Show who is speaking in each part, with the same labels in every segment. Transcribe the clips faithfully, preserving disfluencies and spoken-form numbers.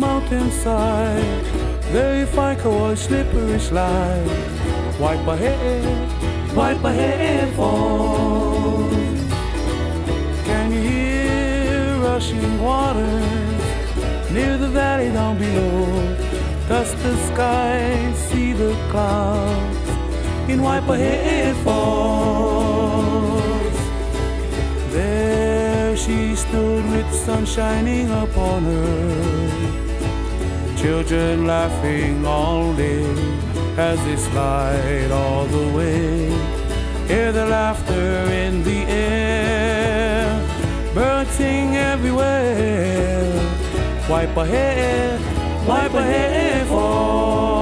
Speaker 1: mountainside. There you find a slippery slide. Wipe ahead, wipe ahead, fall. Can you hear rushing waters near the valley down below? Touch the sky, see the clouds in wipe ahead falls. There she stood with the sun shining upon her, children laughing all day as they slide all the way. Hear the laughter in the air, birds sing everywhere. Wipe ahead, wipe ahead fall.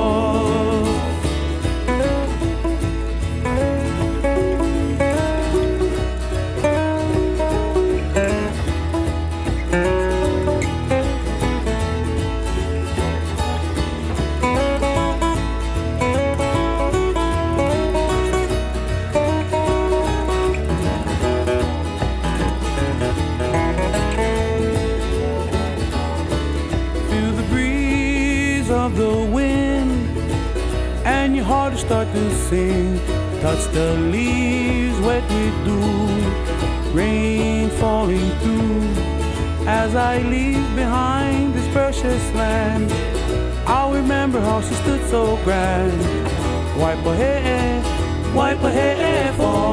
Speaker 1: Of the wind, and your heart will start to sing. Touch the leaves wet with dew, rain falling through. As I leave behind this precious land, I'll remember how she stood so grand. Wipe her hair, wipe her hair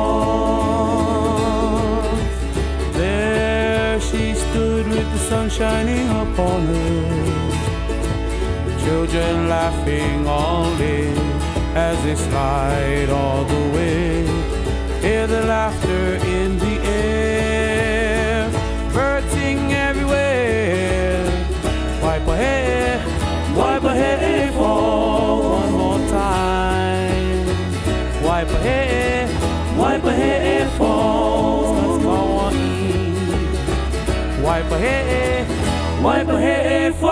Speaker 1: falls. There she stood with the sun shining upon her, children laughing all day as they slide all the way. Hear the laughter in the air, birds sing everywhere. Wipe a hair, wipe a hair fall one more time. Wipe a hair, wipe a hair fall. Wipe a hair, wipe a hair fall.